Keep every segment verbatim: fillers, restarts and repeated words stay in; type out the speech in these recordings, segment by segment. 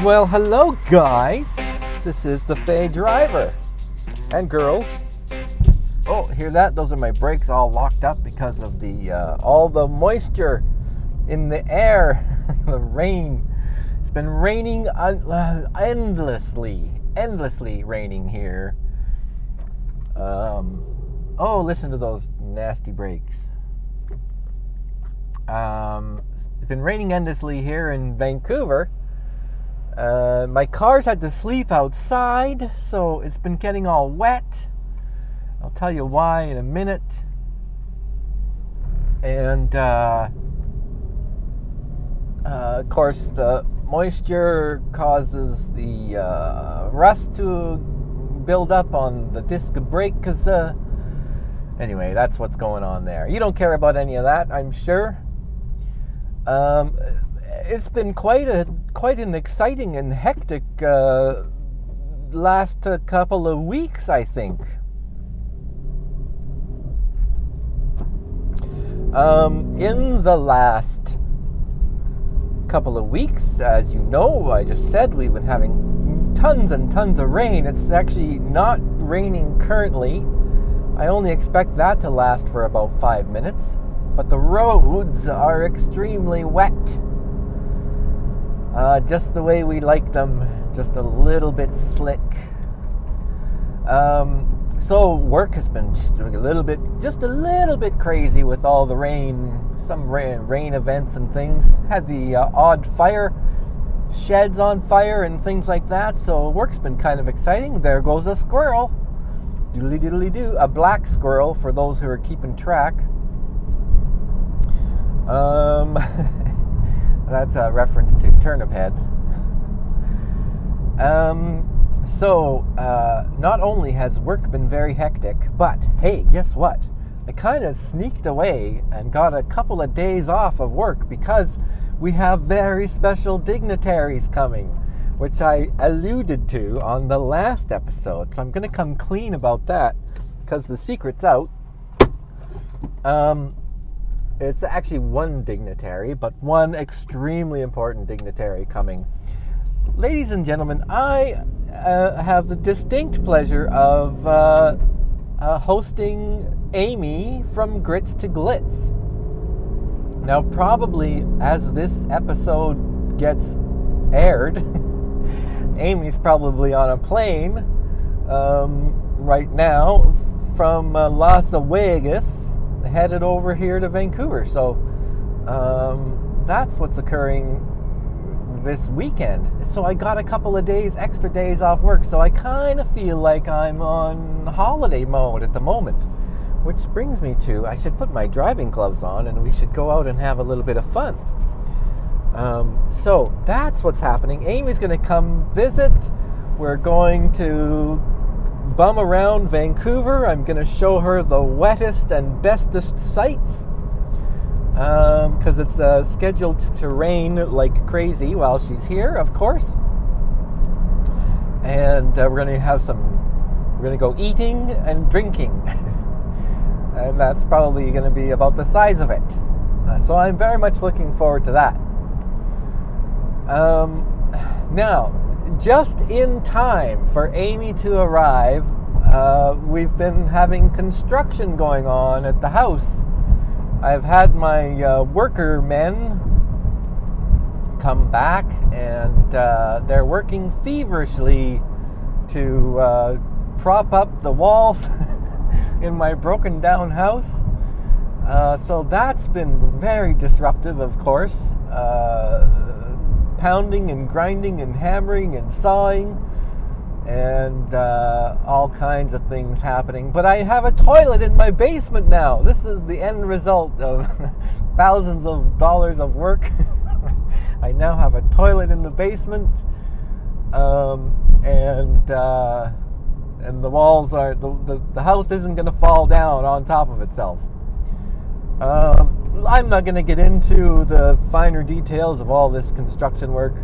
Well, hello guys, this is the Fay Driver, and girls. Oh, hear that? Those are my brakes all locked up because of the uh, all the moisture in the air, the rain. It's been raining un- uh, endlessly, endlessly raining here. Um, oh, listen to those nasty brakes. Um, it's been raining endlessly here in Vancouver. Uh, my car's had to sleep outside, so it's been getting all wet. I'll tell you why in a minute. And, uh, uh, of course, the moisture causes the uh, rust to build up on the disc brake. Cause, uh, anyway, that's what's going on there. You don't care about any of that, I'm sure. Um, it's been quite a quite an exciting and hectic uh, last uh, couple of weeks, I think. Um, in the last couple of weeks, as you know, I just said we've been having tons and tons of rain. It's actually not raining currently. I only expect that to last for about five minutes. But the roads are extremely wet. Uh, just the way we like them, just a little bit slick. Um, so work has been just a little bit, just a little bit crazy with all the rain, some rain, rain events and things. Had the uh, odd fire, sheds on fire and things like that. So work's been kind of exciting. There goes a squirrel. Doodly doodly doo. A black squirrel for those who are keeping track. Um, that's a reference to Turnip Head. Um, so, uh, not only has work been very hectic, but hey, guess what? I kind of sneaked away and got a couple of days off of work because we have very special dignitaries coming, which I alluded to on the last episode. So I'm going to come clean about that because the secret's out. Um, It's actually one dignitary, but one extremely important dignitary coming. Ladies and gentlemen, I uh, have the distinct pleasure of uh, uh, hosting Amy from Grits to Glitz. Now, probably as this episode gets aired, Amy's probably on a plane um, right now from uh, Las Vegas, headed over here to Vancouver. So um, that's what's occurring this weekend. So I got a couple of days, extra days off work. So I kind of feel like I'm on holiday mode at the moment. Which brings me to, I should put my driving gloves on and we should go out and have a little bit of fun. Um, so that's what's happening. Amy's going to come visit. We're going to bum around Vancouver. I'm going to show her the wettest and bestest sights because um, it's uh, scheduled to rain like crazy while she's here, of course. And uh, we're going to have some, we're going to go eating and drinking. And that's probably going to be about the size of it. Uh, so I'm very much looking forward to that. Um, now, just in time for Amy to arrive, uh, we've been having construction going on at the house. I've had my uh, worker men come back, and uh, they're working feverishly to uh, prop up the walls in my broken down house. Uh, so that's been very disruptive, of course. Uh, pounding and grinding and hammering and sawing and uh, all kinds of things happening. But I have a toilet in my basement now. This is the end result of thousands of dollars of work. I now have a toilet in the basement, um, and uh, and the walls are the, the the house isn't going to fall down on top of itself. Um, I'm not going to get into the finer details of all this construction work,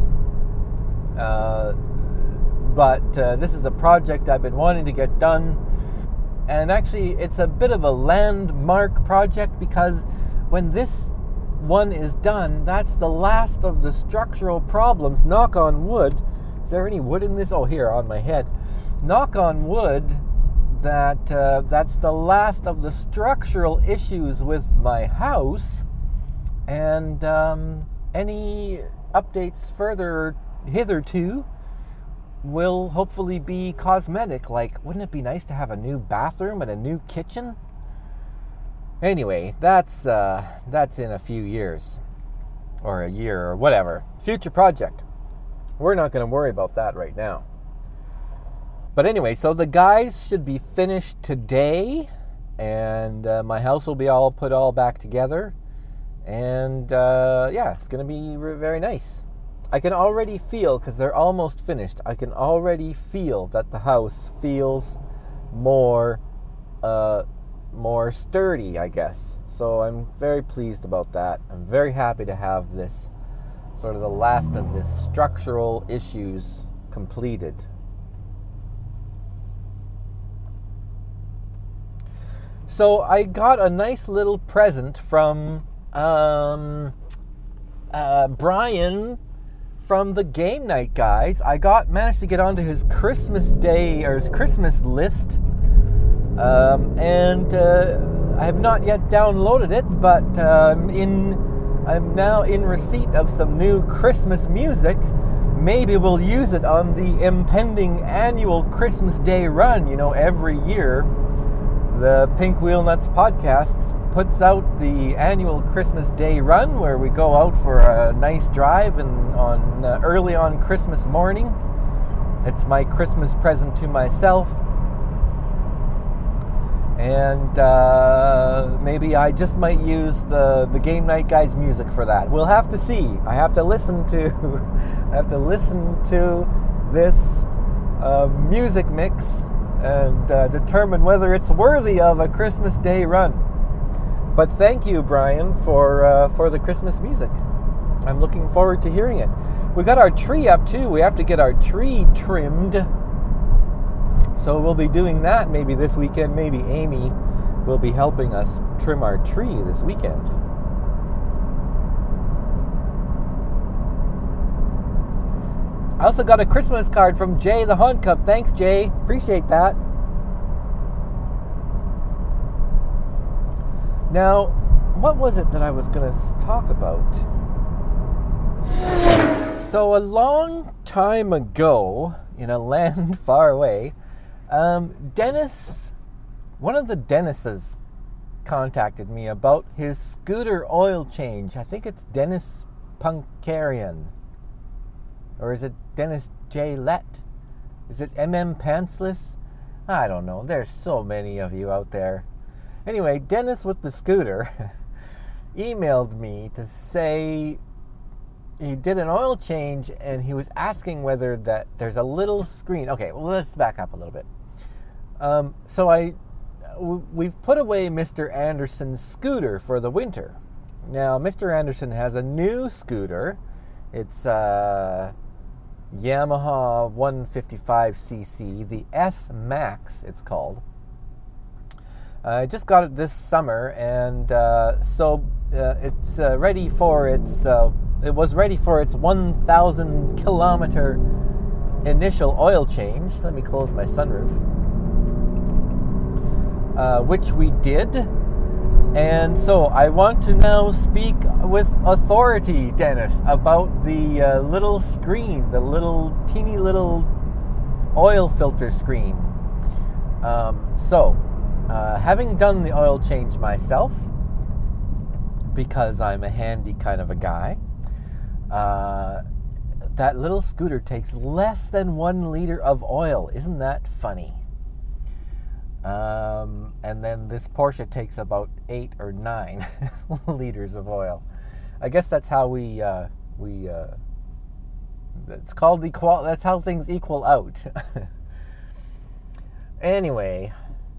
uh, but uh, this is a project I've been wanting to get done, and actually it's a bit of a landmark project because when this one is done, that's the last of the structural problems, knock on wood. Is there any wood in this? Oh, here, on my head. Knock on wood, that uh, that's the last of the structural issues with my house. And um, any updates further hitherto will hopefully be cosmetic. Like, wouldn't it be nice to have a new bathroom and a new kitchen? Anyway, that's uh, that's in a few years, or a year, or whatever. Future project. We're not going to worry about that right now. But anyway, so the guys should be finished today, and uh, my house will be all put all back together. And uh, yeah, it's going to be very nice. I can already feel, because they're almost finished, I can already feel that the house feels more uh, more sturdy, I guess. So I'm very pleased about that. I'm very happy to have this, sort of the last of this structural issues completed. So I got a nice little present from um, uh, Brian from the Game Night guys. I got managed to get onto his Christmas Day or his Christmas list, um, and uh, I have not yet downloaded it, but um, in I'm now in receipt of some new Christmas music. Maybe we'll use it on the impending annual Christmas Day run. You know, every year the Pink Wheel Nuts podcast puts out the annual Christmas Day run, where we go out for a nice drive and on uh, early on Christmas morning. It's my Christmas present to myself, and uh, maybe I just might use the the Game Night guys' music for that. We'll have to see. I have to listen to I have to listen to this uh, music mix and uh, determine whether it's worthy of a Christmas Day run. But thank you, Brian, for uh, for the Christmas music. I'm looking forward to hearing it. We got our tree up too. We have to get our tree trimmed. So we'll be doing that maybe this weekend. Maybe Amy will be helping us trim our tree this weekend. I also got a Christmas card from Jay the Hunt Cub. Thanks, Jay. Appreciate that. Now, what was it that I was going to talk about? So a long time ago, in a land far away, um, Dennis, one of the Dennises, contacted me about his scooter oil change. I think it's Dennis Punkarian. Or is it Dennis J. Lett? Is it M M Pantsless? I don't know. There's so many of you out there. Anyway, Dennis with the scooter emailed me to say he did an oil change, and he was asking whether that there's a little screen. Okay, well, let's back up a little bit. Um, so I, we've put away Mister Anderson's scooter for the winter. Now, Mister Anderson has a new scooter. It's uh Yamaha one fifty-five c c, the S-Max it's called. I just got it this summer, and uh, so uh, it's uh, ready for its, uh, it was ready for its one thousand kilometer initial oil change. Let me close my sunroof. Uh, which we did. And so I want to now speak with authority, Dennis, about the uh, little screen, the little teeny little oil filter screen. Um, so, uh, having done the oil change myself, because I'm a handy kind of a guy, uh, that little scooter takes less than one liter of oil. Isn't that funny? Um, and then this Porsche takes about eight or nine liters of oil. I guess that's how we, uh, we, uh, it's called equal, that's how things equal out. Anyway,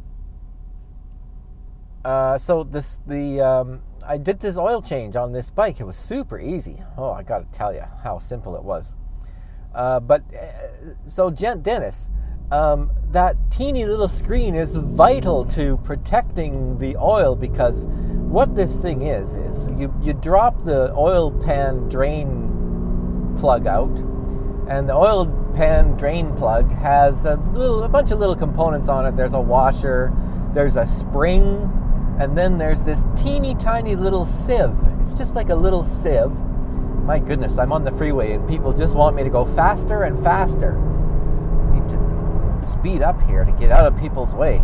uh, so this, the, um, I did this oil change on this bike. It was super easy. Oh, I gotta tell you how simple it was. Uh, but, uh, so Jen, Dennis, um, that teeny little screen is vital to protecting the oil, because what this thing is, is you, you drop the oil pan drain plug out, and the oil pan drain plug has a little, a bunch of little components on it. There's a washer, there's a spring, and then there's this teeny tiny little sieve. It's just like a little sieve. My goodness, I'm on the freeway and people just want me to go faster and faster. I need to speed up here to get out of people's way.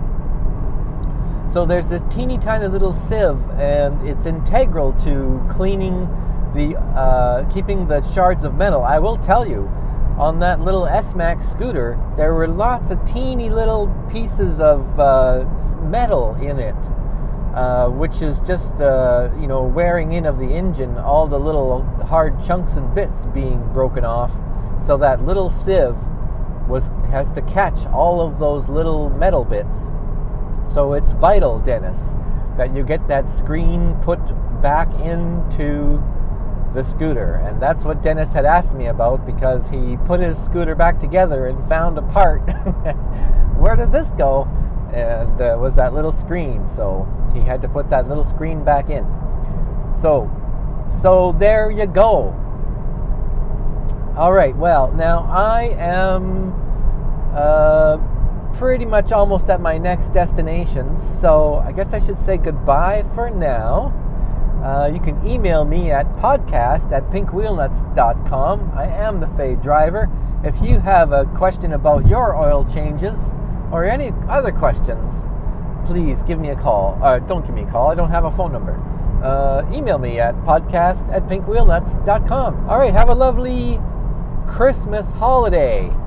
So there's this teeny tiny little sieve, and it's integral to cleaning the, uh, keeping the shards of metal. I will tell you, on that little S-Max scooter, there were lots of teeny little pieces of uh, metal in it, uh, which is just the, you know, wearing in of the engine, all the little hard chunks and bits being broken off. So that little sieve was has to catch all of those little metal bits. So it's vital, Dennis, that you get that screen put back into the scooter. And that's what Dennis had asked me about, because he put his scooter back together and found a part. Where does this go? And uh, was that little screen. So he had to put that little screen back in. So, so there you go. All right, well, now I am uh, pretty much almost at my next destination, so I guess I should say goodbye for now. Uh, you can email me at podcast at pink wheel nuts dot com. I am the Fade Driver. If you have a question about your oil changes or any other questions, please give me a call. Uh, don't give me a call. I don't have a phone number. Uh, email me at podcast at pink wheel nuts dot com. All right, have a lovely Christmas holiday.